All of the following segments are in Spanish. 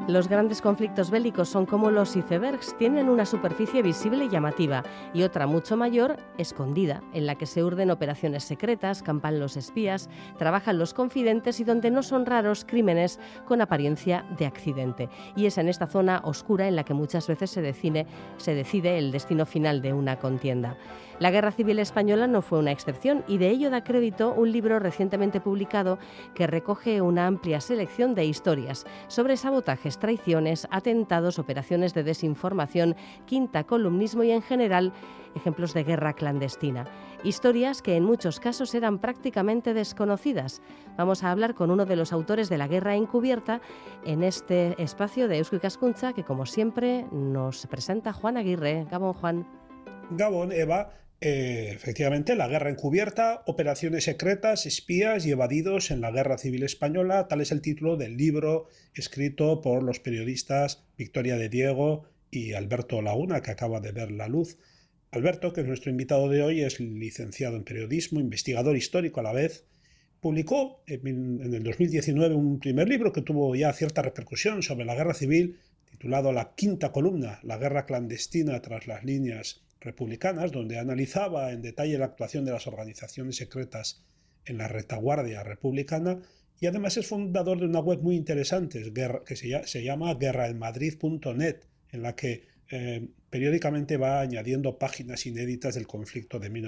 Los grandes conflictos bélicos son como los icebergs, tienen una superficie visible y llamativa y otra mucho mayor, escondida, en la que se urden operaciones secretas, campan los espías, trabajan los confidentes y donde no son raros crímenes con apariencia de accidente. Y es en esta zona oscura en la que muchas veces se decide el destino final de una contienda. La Guerra Civil Española no fue una excepción y de ello da crédito un libro recientemente publicado que recoge una amplia selección de historias sobre sabotajes, traiciones, atentados, operaciones de desinformación, quintacolumnismo y en general ejemplos de guerra clandestina. Historias que en muchos casos eran prácticamente desconocidas. Vamos a hablar con uno de los autores de La Guerra Encubierta en este espacio de Eusko Ikaskuntza que como siempre nos presenta Juan Aguirre. Gabón, Juan. Gabón, Eva. Efectivamente, La Guerra Encubierta, operaciones secretas, espías y evadidos en la Guerra Civil Española, tal es el título del libro escrito por los periodistas Victoria de Diego y Alberto Laguna, que acaba de ver la luz. Alberto, que es nuestro invitado de hoy, es licenciado en periodismo, investigador histórico a la vez. Publicó en el 2019 un primer libro que tuvo ya cierta repercusión sobre la Guerra Civil, titulado La Quinta Columna, la guerra clandestina tras las líneas republicanas, donde analizaba en detalle la actuación de las organizaciones secretas en la retaguardia republicana, y además es fundador de una web muy interesante que se llama guerraenmadrid.net, en la que periódicamente va añadiendo páginas inéditas del conflicto de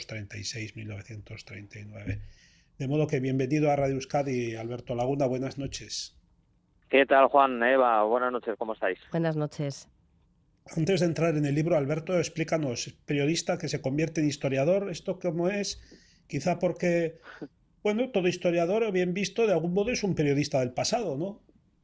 1936-1939. De modo que bienvenido a Radio Euskadi, Alberto Laguna, buenas noches. ¿Qué tal, Juan, Eva? Buenas noches, ¿cómo estáis? Buenas noches. Antes de entrar en el libro, Alberto, explícanos, periodista que se convierte en historiador, ¿esto cómo es? Quizá porque, bueno, todo historiador, bien visto, de algún modo es un periodista del pasado, ¿no?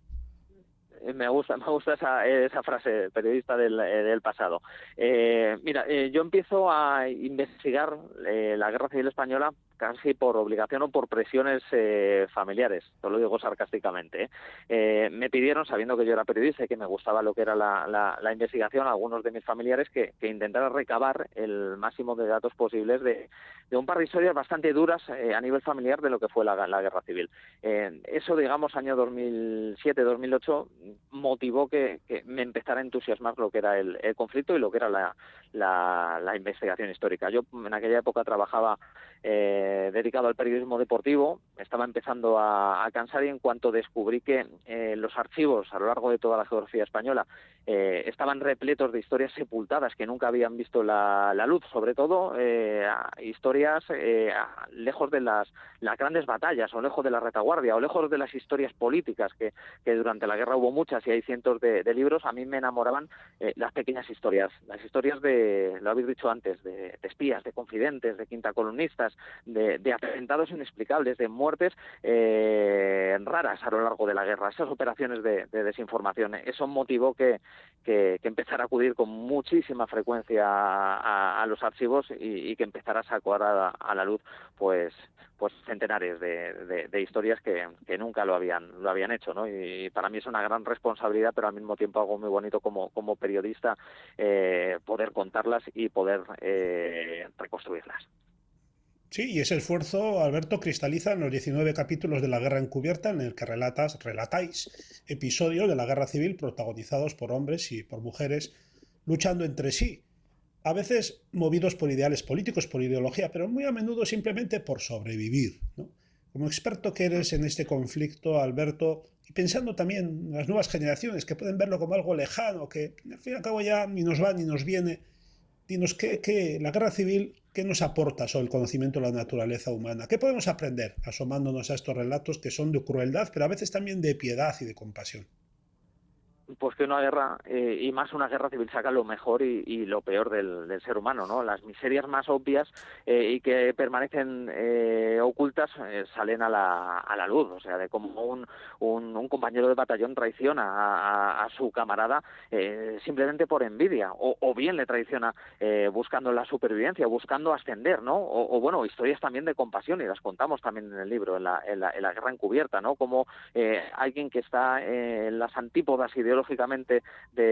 Me gusta esa frase, periodista del pasado. Mira, yo empiezo a investigar la Guerra Civil Española casi por obligación o por presiones familiares, te lo digo sarcásticamente. Me pidieron, sabiendo que yo era periodista y que me gustaba lo que era la investigación, algunos de mis familiares que intentara recabar el máximo de datos posibles de un par de historias bastante duras a nivel familiar de lo que fue la Guerra Civil. Eso, digamos, año 2007-2008, motivó que me empezara a entusiasmar lo que era el conflicto y lo que era la investigación histórica. Yo en aquella época trabajaba dedicado al periodismo deportivo, estaba empezando a cansar y en cuanto descubrí que los archivos a lo largo de toda la geografía española estaban repletos de historias sepultadas que nunca habían visto la luz, sobre todo historias lejos de las grandes batallas o lejos de la retaguardia o lejos de las historias políticas que durante la guerra hubo muchas y hay cientos de libros. A mí me enamoraban las pequeñas historias, las historias lo habéis dicho antes, de espías, de confidentes, de quintacolumnistas, de atentados inexplicables, de muertes raras a lo largo de la guerra, esas operaciones de desinformación. Eso motivó que empezara a acudir con muchísima frecuencia a los archivos y que empezara a sacar a la luz pues centenares de historias que nunca lo habían hecho, ¿no? Y para mí es una gran responsabilidad, pero al mismo tiempo algo muy bonito como periodista poder contarlas y poder reconstruirlas. Sí, y ese esfuerzo, Alberto, cristaliza en los 19 capítulos de La Guerra Encubierta, en el que relatáis episodios de la Guerra Civil protagonizados por hombres y por mujeres luchando entre sí, a veces movidos por ideales políticos, por ideología, pero muy a menudo simplemente por sobrevivir, ¿no? Como experto que eres en este conflicto, Alberto, y pensando también en las nuevas generaciones que pueden verlo como algo lejano, que al fin y al cabo ya ni nos va ni nos viene, dinos qué la guerra civil, ¿qué nos aporta sobre el conocimiento de la naturaleza humana? ¿Qué podemos aprender asomándonos a estos relatos que son de crueldad, pero a veces también de piedad y de compasión? Pues que una guerra, y más una guerra civil, saca lo mejor y lo peor del ser humano, ¿no? Las miserias más obvias y que permanecen ocultas salen a la luz, o sea, de cómo un compañero de batallón traiciona a su camarada simplemente por envidia, o bien le traiciona buscando la supervivencia, buscando ascender, ¿no? O bueno, historias también de compasión, y las contamos también en el libro, en la Guerra Encubierta, ¿no? Como alguien que está en las antípodas ideológicamente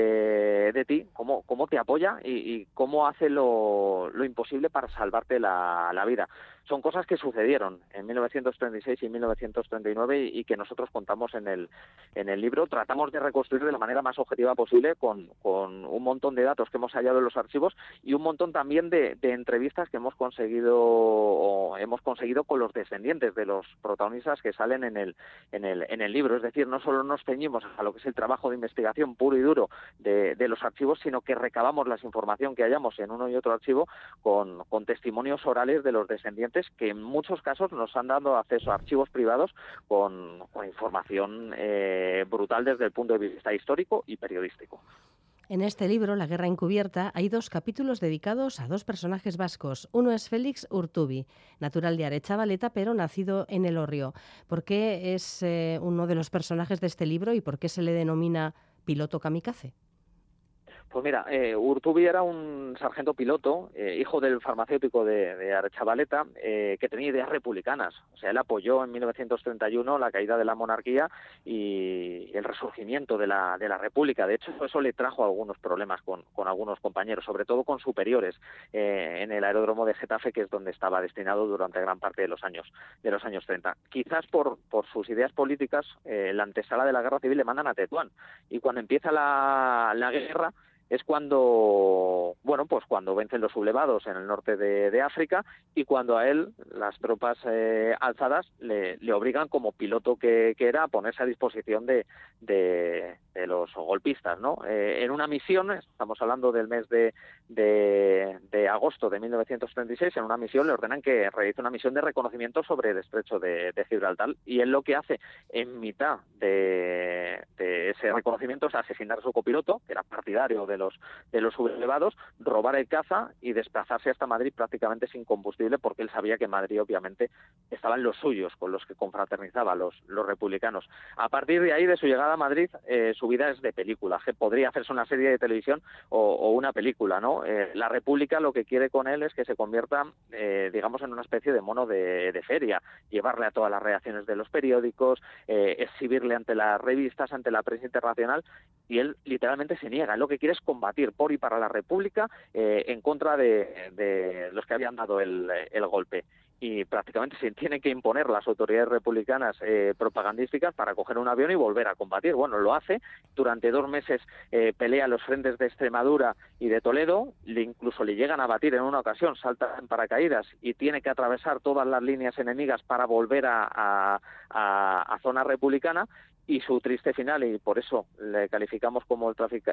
de ti, cómo te apoya y cómo hace lo imposible para salvarte la vida. son cosas que sucedieron en 1936 y 1939 y que nosotros contamos en el libro. Tratamos de reconstruir de la manera más objetiva posible con un montón de datos que hemos hallado en los archivos y un montón también de entrevistas que hemos conseguido con los descendientes de los protagonistas que salen en el libro. Es decir, no solo nos ceñimos a lo que es el trabajo de investigación puro y duro de los archivos, sino que recabamos la información que hallamos en uno y otro archivo con testimonios orales de los descendientes que en muchos casos nos han dado acceso a archivos privados con información brutal desde el punto de vista histórico y periodístico. En este libro, La guerra encubierta, hay 2 capítulos dedicados a 2 personajes vascos. Uno es Félix Urtubi, natural de Aretxabaleta, pero nacido en Elorrio. ¿Por qué es uno de los personajes de este libro y por qué se le denomina piloto kamikaze? Pues mira, Urtubi era un sargento piloto, hijo del farmacéutico de Aretxabaleta, que tenía ideas republicanas. O sea, él apoyó en 1931 la caída de la monarquía y el resurgimiento de la República. De hecho, eso le trajo algunos problemas con algunos compañeros, sobre todo con superiores, en el aeródromo de Getafe, que es donde estaba destinado durante gran parte de los años 30. Quizás por sus ideas políticas, la antesala de la guerra civil le mandan a Tetuán. Y cuando empieza la guerra, es cuando vencen los sublevados en el norte de África y cuando a él las tropas alzadas le obligan, como piloto que era, a ponerse a disposición de los golpistas, ¿no? En una misión, estamos hablando del mes de agosto de 1936, en una misión le ordenan que realice una misión de reconocimiento sobre el estrecho de Gibraltar, y él lo que hace en mitad de ese reconocimiento es asesinar a su copiloto, que era partidario de los sublevados, robar el caza y desplazarse hasta Madrid prácticamente sin combustible, porque él sabía que en Madrid obviamente estaban los suyos con los que confraternizaba, los republicanos. A partir de ahí, de su llegada a Madrid, su vida es de película, que podría hacerse una serie de televisión o una película, ¿no? La República lo que quiere con él es que se convierta, digamos, en una especie de mono de feria, llevarle a todas las redacciones de los periódicos, exhibirle ante las revistas, ante la prensa internacional, y él literalmente se niega. Él lo que quiere es combatir por y para la República, en contra de los que habían dado el golpe. Y prácticamente se tienen que imponer las autoridades republicanas propagandísticas para coger un avión y volver a combatir. Bueno, lo hace. Durante 2 meses pelea los frentes de Extremadura y de Toledo. Incluso le llegan a batir en una ocasión, salta en paracaídas y tiene que atravesar todas las líneas enemigas para volver a zona republicana. Y su triste final, y por eso le calificamos como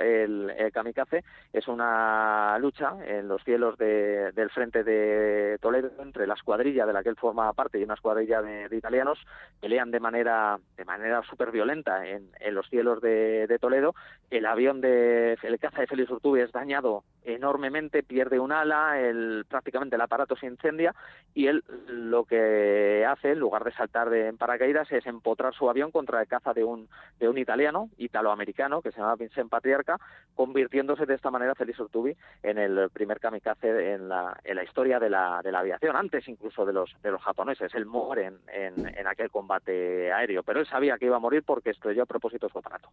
el kamikaze, es una lucha en los cielos del frente de Toledo entre la escuadrilla de la que él formaba parte y una escuadrilla de italianos. Pelean de manera súper violenta en los cielos de Toledo. El caza de Félix Urtubi es dañado enormemente, pierde un ala, prácticamente el aparato se incendia, y él lo que hace, en lugar de saltar en paracaídas, es empotrar su avión contra el caza de un italoamericano que se llama Vincent Patriarca, convirtiéndose de esta manera Félix Urtubi en el primer kamikaze en la historia de la aviación, antes incluso de los japoneses. Él muere en aquel combate aéreo, pero él sabía que iba a morir porque estrelló a propósito su aparato.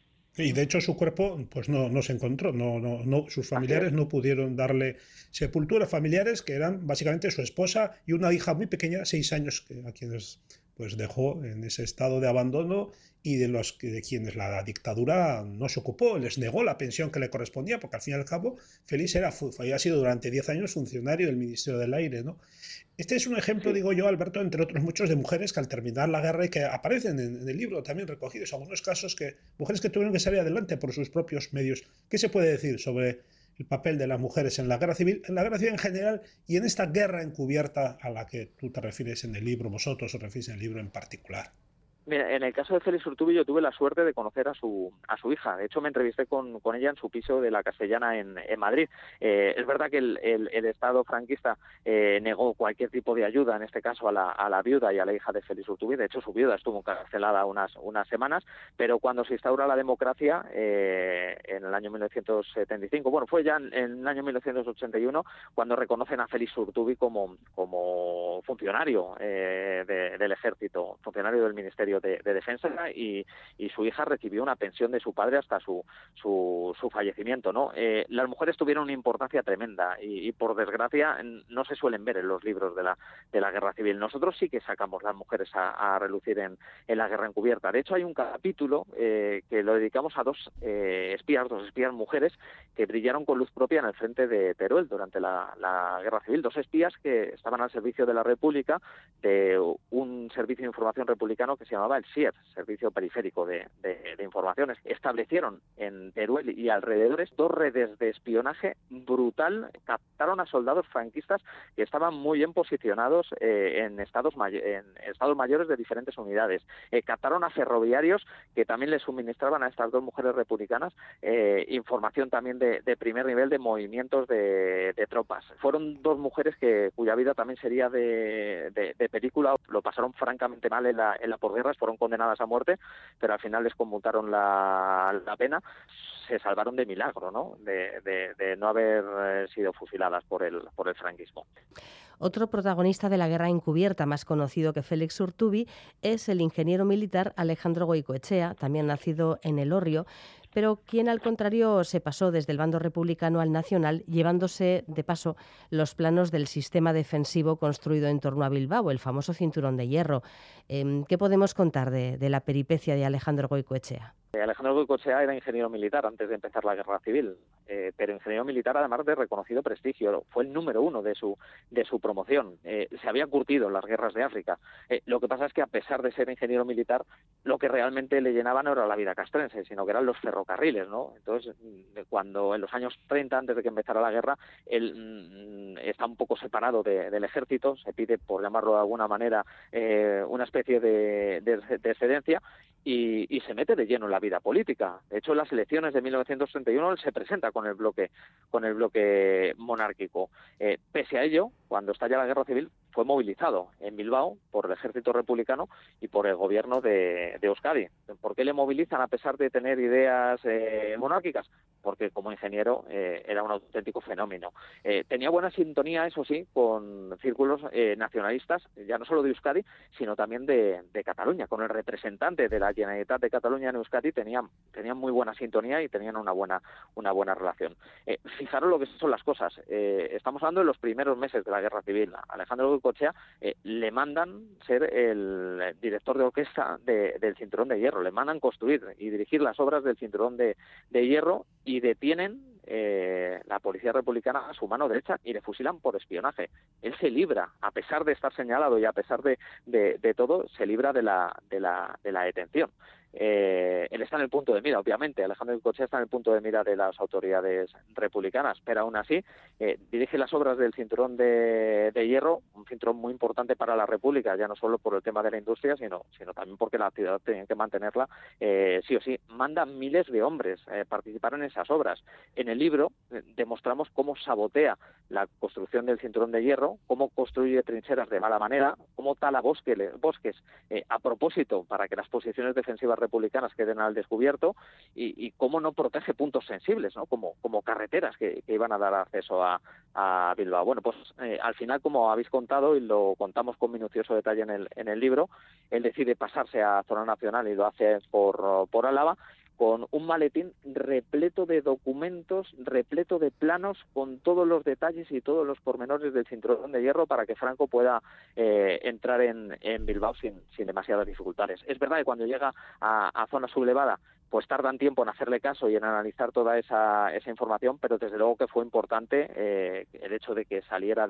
Y de hecho su cuerpo pues no se encontró, sus familiares no pudieron darle sepultura, familiares que eran básicamente su esposa y una hija muy pequeña, 6 años, a quienes pues dejó en ese estado de abandono y de quienes la dictadura no se ocupó, les negó la pensión que le correspondía, porque al fin y al cabo Félix había sido durante 10 años funcionario del Ministerio del Aire, ¿no? Este es un ejemplo, digo yo, Alberto, entre otros muchos, de mujeres que al terminar la guerra y que aparecen en el libro también recogidos, algunos casos mujeres que tuvieron que salir adelante por sus propios medios. ¿Qué se puede decir sobre el papel de las mujeres en la guerra civil en general y en esta guerra encubierta a la que tú te refieres en el libro, vosotros os referís en el libro en particular? Mira, en el caso de Félix Urtubi yo tuve la suerte de conocer a su hija. De hecho, me entrevisté con ella en su piso de la Castellana en Madrid. Es verdad que el Estado franquista negó cualquier tipo de ayuda, en este caso a la viuda y a la hija de Félix Urtubi. De hecho, su viuda estuvo encarcelada unas semanas, pero cuando se instaura la democracia en el año 1975, bueno, fue ya en el año 1981 cuando reconocen a Félix Urtubi como funcionario del ejército, funcionario del Ministerio Ministerio de Defensa y su hija recibió una pensión de su padre hasta su fallecimiento, ¿no? Las mujeres tuvieron una importancia tremenda y por desgracia no se suelen ver en los libros de la Guerra Civil. Nosotros sí que sacamos las mujeres a relucir en la guerra encubierta. De hecho, hay un capítulo que lo dedicamos a dos espías mujeres que brillaron con luz propia en el frente de Teruel durante la Guerra Civil. Dos espías que estaban al servicio de la República, de un servicio de información republicano que se llamaba el SIER, Servicio Periférico de Informaciones. Establecieron en Teruel y alrededores 2 redes de espionaje brutal. Captaron a soldados franquistas que estaban muy bien posicionados en estados mayores de diferentes unidades. Captaron a ferroviarios que también les suministraban a estas 2 mujeres republicanas información también de primer nivel de movimientos de tropas. Fueron 2 mujeres cuya vida también sería de película. Lo pasaron francamente mal en la posguerra, fueron condenadas a muerte, pero al final les conmutaron la pena. Se salvaron de milagro, ¿no? De no haber sido fusiladas por el franquismo. Otro protagonista de la guerra encubierta, más conocido que Félix Urtubi, es el ingeniero militar Alejandro Goicoechea, también nacido en Elorrio, pero quien al contrario se pasó desde el bando republicano al nacional, llevándose de paso los planos del sistema defensivo construido en torno a Bilbao, el famoso cinturón de hierro. ¿Qué podemos contar de la peripecia de Alejandro Goicoechea? Alejandro Goicoechea era ingeniero militar antes de empezar la guerra civil, pero ingeniero militar además de reconocido prestigio. Fue el número 1 de su promoción. Se había curtido en las guerras de África. Lo que pasa es que a pesar de ser ingeniero militar, lo que realmente le llenaba no era la vida castrense, sino que eran los ferrocarriles, ¿no? Entonces, cuando en los años 30, antes de que empezara la guerra, él está un poco separado del ejército, se pide, por llamarlo de alguna manera, una especie de excedencia, y se mete de lleno en la vida política. De hecho, en las elecciones de 1931 él se presenta con el bloque monárquico. Pese a ello, cuando estalla la guerra civil, fue movilizado en Bilbao por el ejército republicano y por el gobierno de Euskadi. ¿Por qué le movilizan a pesar de tener ideas monárquicas? Porque como ingeniero era un auténtico fenómeno. Tenía buena sintonía, eso sí, con círculos nacionalistas, ya no solo de Euskadi, sino también de Cataluña. Con el representante de la Generalitat de Cataluña en Euskadi tenían muy buena sintonía y tenían una buena relación. Fijaros lo que son las cosas. Estamos hablando de los primeros meses de la guerra civil. Alejandro Goicoechea le mandan ser el director de orquesta del Cinturón de Hierro, le mandan construir y dirigir las obras del Cinturón de Hierro y detienen la policía republicana a su mano derecha y le fusilan por espionaje. Él se libra, a pesar de estar señalado y a pesar de todo, se libra de la detención. Él está en el punto de mira, obviamente. Alejandro Goicoechea está en el punto de mira de las autoridades republicanas, pero aún así dirige las obras del Cinturón de Hierro, un cinturón muy importante para la República, ya no solo por el tema de la industria, sino también porque la ciudad tenía que mantenerla sí o sí. Manda miles de hombres participar en esas obras. En el libro demostramos cómo sabotea la construcción del Cinturón de Hierro, cómo construye trincheras de mala manera, cómo tala bosques a propósito para que las posiciones defensivas republicanas queden al descubierto y cómo no protege puntos sensibles, ¿no? Como carreteras que iban a dar acceso a Bilbao. Bueno, pues al final, como habéis contado y lo contamos con minucioso detalle en el libro, él decide pasarse a zona nacional y lo hace por Álava, con un maletín repleto de documentos, repleto de planos, con todos los detalles y todos los pormenores del Cinturón de Hierro para que Franco pueda entrar en Bilbao sin demasiadas dificultades. Es verdad que cuando llega a zona sublevada, pues tardan tiempo en hacerle caso y en analizar toda esa información, pero desde luego que fue importante el hecho de que saliera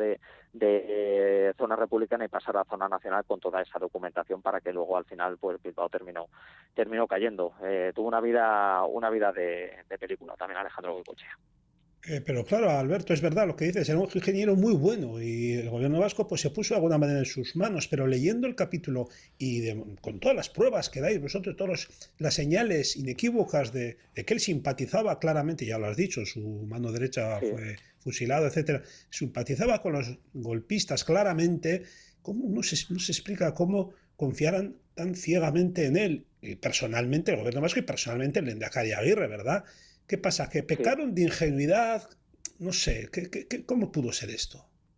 de zona republicana y pasara a zona nacional con toda esa documentación para que luego al final pues Bilbao terminó cayendo. Tuvo una vida de película también Alejandro Goicoechea. Pero claro, Alberto, es verdad lo que dices, era un ingeniero muy bueno y el gobierno vasco pues se puso de alguna manera en sus manos, pero leyendo el capítulo y con todas las pruebas que dais vosotros, todas las señales inequívocas de que él simpatizaba claramente, ya lo has dicho, su mano derecha fue fusilado, etcétera, simpatizaba con los golpistas claramente, ¿cómo no se explica cómo confiaran tan ciegamente en él? Y personalmente el gobierno vasco y personalmente el Lehendakari Aguirre, ¿verdad? ¿Qué pasa? ¿Que pecaron de ingenuidad? No sé, ¿cómo pudo ser esto?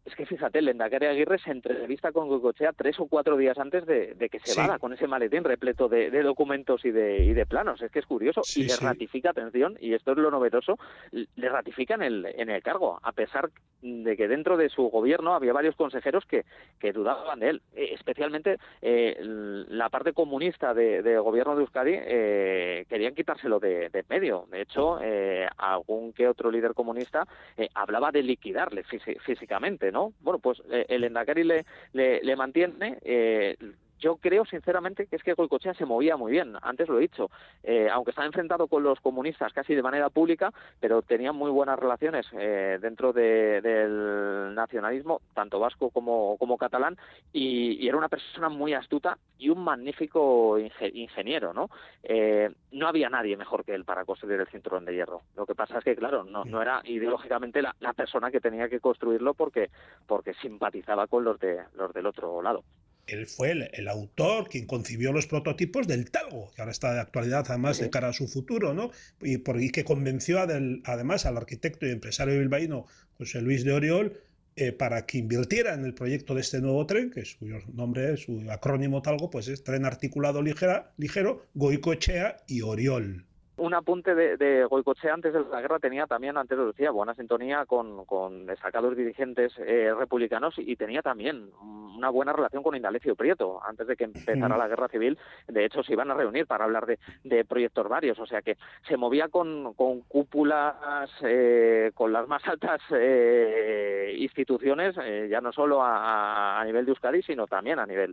Es que fíjate, el Lehendakari Aguirre se entrevista con Goicoechea 3 o 4 días antes de que se vaya, con ese maletín repleto de documentos y de planos. Es que es curioso. Y le ratifica, atención, y esto es lo novedoso, le ratifica en el cargo, a pesar de que dentro de su gobierno había varios consejeros que dudaban de él. Especialmente la parte comunista de gobierno de Euskadi querían quitárselo de medio. De hecho, algún que otro líder comunista hablaba de liquidarle físicamente, ¿no? Bueno, pues el Lehendakari le mantiene. Yo creo, sinceramente, que es que Goicoechea se movía muy bien, antes lo he dicho, aunque estaba enfrentado con los comunistas casi de manera pública, pero tenía muy buenas relaciones dentro del nacionalismo, tanto vasco como catalán, y era una persona muy astuta y un magnífico ingeniero, ¿no? No había nadie mejor que él para construir el cinturón de hierro. Lo que pasa es que, claro, no era ideológicamente la persona que tenía que construirlo porque simpatizaba con los del otro lado. Él fue el autor quien concibió los prototipos del talgo, que ahora está de actualidad además de cara a su futuro, ¿no? Y que convenció además al arquitecto y empresario bilbaíno José Luis de Oriol para que invirtiera en el proyecto de este nuevo tren, que su nombre, su acrónimo talgo, pues es Tren Articulado Ligero, Goicoechea y Oriol. Un apunte de Goicoechea antes de la guerra tenía también, antes lo decía, buena sintonía con destacados dirigentes republicanos y tenía también una buena relación con Indalecio Prieto antes de que empezara la guerra civil. De hecho, se iban a reunir para hablar de proyectos varios, o sea que se movía con cúpulas, con las más altas instituciones, ya no solo a nivel de Euskadi, sino también a nivel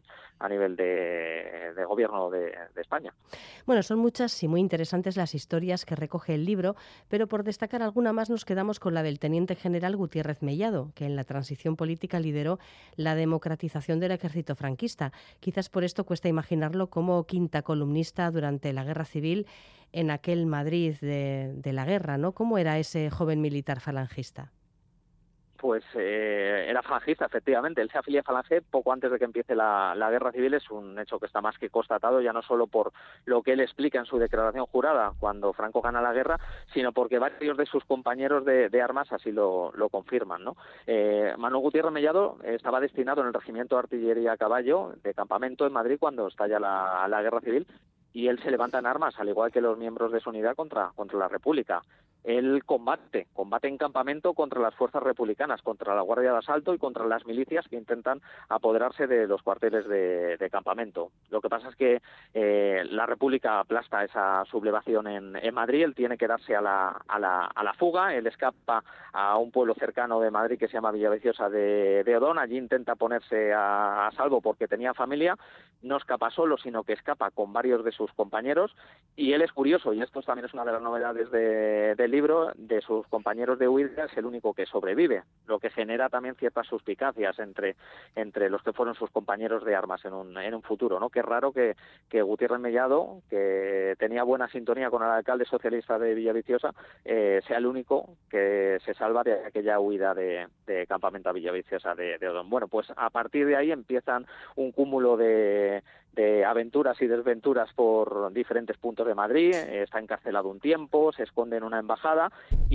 de gobierno de España. Bueno, son muchas y muy interesantes las historias que recoge el libro, pero por destacar alguna más nos quedamos con la del teniente general Gutiérrez Mellado, que en la transición política lideró la democratización del ejército franquista. Quizás por esto cuesta imaginarlo como quinta columnista durante la Guerra Civil en aquel Madrid de la guerra, ¿no? ¿Cómo era ese joven militar falangista? Pues era falangista, efectivamente. Él se afilia a Falange poco antes de que empiece la Guerra Civil. Es un hecho que está más que constatado, ya no solo por lo que él explica en su declaración jurada cuando Franco gana la guerra, sino porque varios de sus compañeros de armas así lo confirman, ¿no? Manuel Gutiérrez Mellado estaba destinado en el Regimiento de Artillería a Caballo de Campamento en Madrid cuando estalla la Guerra Civil, y él se levanta en armas, al igual que los miembros de su unidad, contra la República. Él combate en campamento contra las fuerzas republicanas, contra la Guardia de Asalto y contra las milicias que intentan apoderarse de los cuarteles de campamento. Lo que pasa es que la República aplasta esa sublevación en Madrid. Él tiene que darse a la fuga. Él escapa a un pueblo cercano de Madrid que se llama Villaviciosa de Odón. Allí intenta ponerse a salvo porque tenía familia. No escapa solo, sino que escapa con varios de sus compañeros, y él es curioso, y esto también es una de las novedades del libro, de sus compañeros de huida es el único que sobrevive, lo que genera también ciertas suspicacias entre los que fueron sus compañeros de armas en un futuro, ¿no? Que es raro que Gutiérrez Mellado, que tenía buena sintonía con el alcalde socialista de Villaviciosa, sea el único que se salva de aquella huida de campamento a Villaviciosa de Odón. Bueno, pues a partir de ahí empiezan un cúmulo de aventuras y desventuras por diferentes puntos de Madrid. Está encarcelado un tiempo, se esconde en una embajada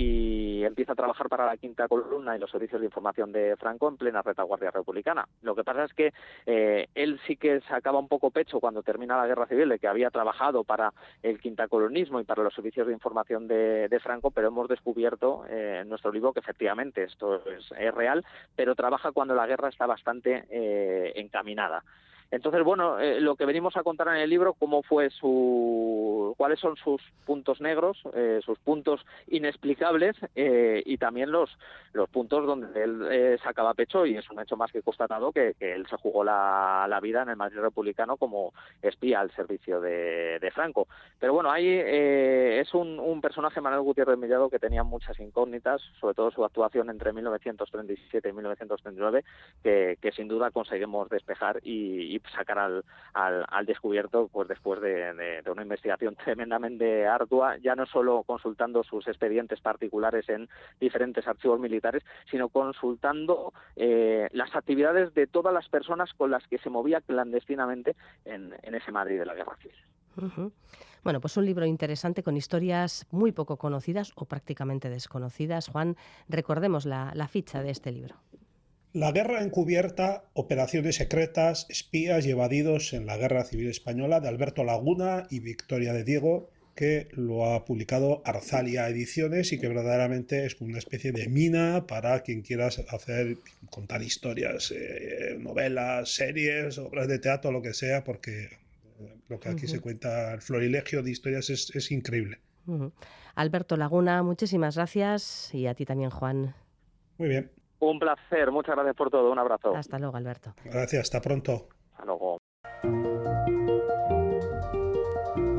y empieza a trabajar para la Quinta Columna y los servicios de información de Franco en plena retaguardia republicana. Lo que pasa es que él sí que sacaba un poco pecho cuando termina la Guerra Civil de que había trabajado para el quintacolonismo y para los servicios de información de Franco, pero hemos descubierto en nuestro libro que efectivamente esto es real, pero trabaja cuando la guerra está bastante encaminada. Entonces, bueno, lo que venimos a contar en el libro, cuáles son sus puntos negros, sus puntos inexplicables y también los puntos donde él sacaba pecho, y es un hecho más que constatado que él se jugó la vida en el Madrid republicano como espía al servicio de Franco. Pero bueno, ahí es un personaje, Manuel Gutiérrez Mellado, que tenía muchas incógnitas, sobre todo su actuación entre 1937 y 1939, que sin duda conseguimos despejar y sacar al descubierto, pues después de una investigación tremendamente ardua, ya no solo consultando sus expedientes particulares en diferentes archivos militares, sino consultando las actividades de todas las personas con las que se movía clandestinamente en ese Madrid de la Guerra Civil. Uh-huh. Bueno, pues un libro interesante con historias muy poco conocidas o prácticamente desconocidas. Juan, recordemos la ficha de este libro. La guerra encubierta, operaciones secretas, espías y evadidos en la Guerra Civil Española, de Alberto Laguna y Victoria de Diego, que lo ha publicado Arzalia Ediciones y que verdaderamente es una especie de mina para quien quiera contar historias, novelas, series, obras de teatro, lo que sea, porque lo que aquí se cuenta, el florilegio de historias es increíble. Alberto Laguna, muchísimas gracias, y a ti también, Juan. Muy bien. Un placer, muchas gracias por todo, un abrazo. Hasta luego, Alberto. Gracias, hasta pronto. Hasta luego.